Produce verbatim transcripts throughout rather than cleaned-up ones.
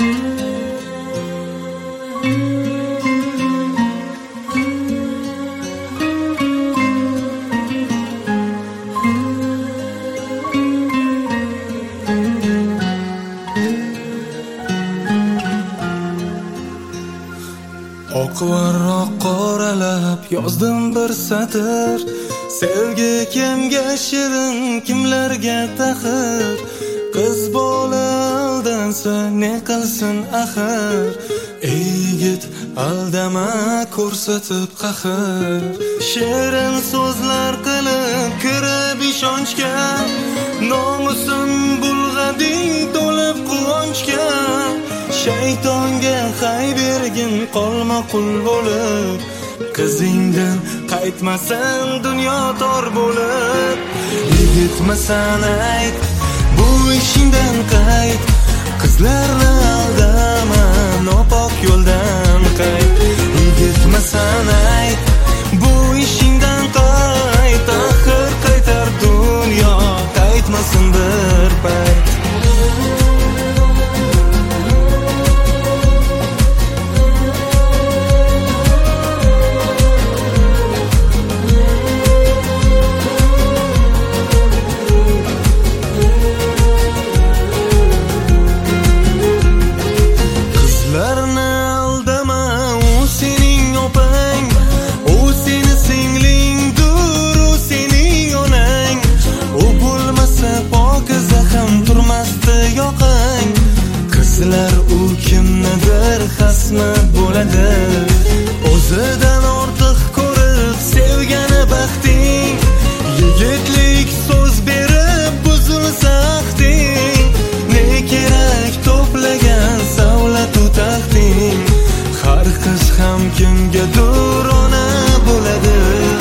Oq varroq qoralab yozdim bir satr. Sevgi kimga shirin, kimlarga taxir. Qiz bola aldansa ne qilsin axir. Ey yigit aldama ko'rsatib qahr. Shirin so'zlar qilib kirib ishonchga, nomusim bulg'ading to'lib quvonchga. Shaytonga hay bergin qolma qul bo'lib. Qizingdan qaytmasam dunyo tor bo'lib. Yigitmisan ayt, bu ishingdan qayt. Qizlarni aldama, nopok yo'ldan qayt. Yigitmisan ayt, bu ishingdan qayt. Axir qaytar dunyo, qaytmasin bir payt. Qizlar u kimnidir xasma bo'ladi. O'zidan ortiq ko'rib sevgani baxting. Yigitlik so'z berib buzilsa axting. Ne kerak to'plagan savlatu taxting. Har qiz ham kimgadir ona bo'ladi.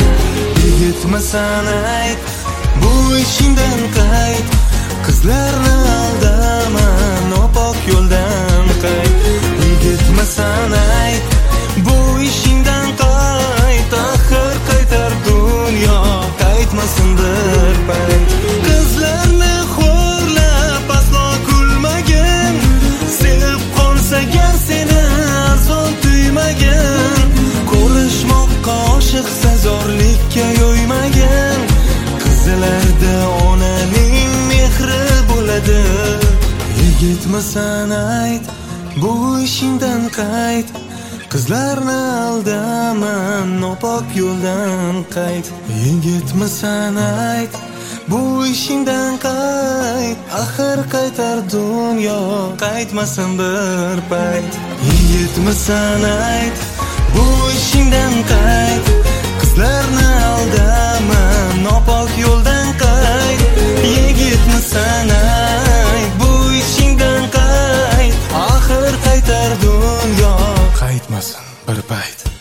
Yigitmisan ayt, bu ishingdan qayt. Qizlarni aldama, nopok yo'ldan qayt. Yigitmisan ayt, bu ishingdan qayt. Axir qaytar dunyo, qaytmasin bir payt. Qizlarni xo'rlab aslo kulmagin. Sevib qolsa gar seni arzon tuymagin. Ko'rishmoqqa oshiqsa zorlikka yo'ymagin. Qizlarda onaning mehri bo'ladi. Yigitmisan ayt, bu ishingdan qayt. Qizlarni aldama, nopok yo'ldan qayt. Yigitmisan ayt, bu ishingdan qayt. Axir qaytar dunyo, qaytmasin bir payt. Yigitmisan ayt, bu ishingdan qayt. Qizlarni aldama, nopok yo'ldan qayt. Yigitmisan ayt, bu ishingdan qayt. Axir qaytar dunyo, qaytmasin bir payt.